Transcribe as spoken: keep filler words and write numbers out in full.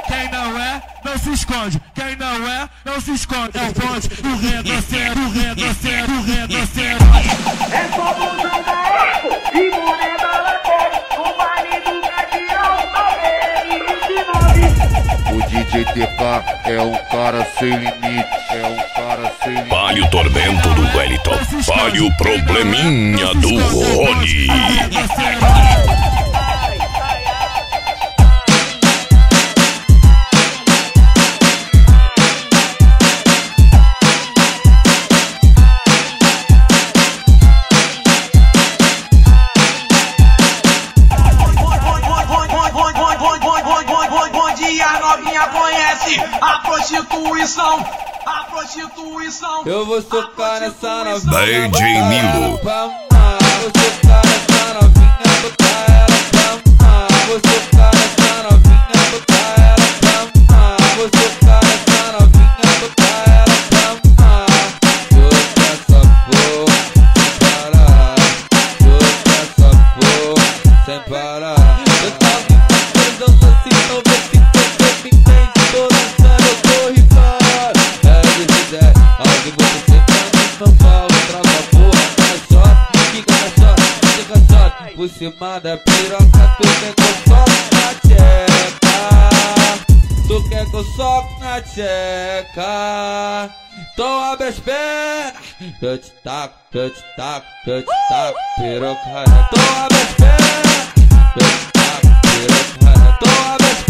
Quem não é, não se esconde. Quem não é, não se esconde. É o bonde, o retrocede, o retrocede, o retrocede. É só bundão barato e moneda lateral. O baile do Gavião, ele vinte e nove. O D J T K é um cara sem limite, é um cara sem limite. Vale o tormento do Wellington, vale o probleminha do Rony. A novinha conhece a prostituição, a prostituição. Eu vou socar nessa novinha. D J Milo. Vou socar nessa novinha, botar ela pra mamar. Vou socar nessa novinha, botar ela pra mamar. Vou socar nessa novinha, botar ela pra mamar. Soca essa porra sem parar. Soca essa porra sem parar. Eu tava pensando assim, talvez que você me entende. Tô dançando, eu tô rifando. É desse ideia, alguém você sentando no pau. Trava a porra, caixote, fica caixote, fica caixote. Por cima da piroca, tu quer que eu soque na tcheca. Tu quer que eu soque na tcheca. Então abre as pernas, eu te taco, eu te taco, eu te taco, piroca. Então abre as pernas, eu te taco, piroca. Então abre as pernas.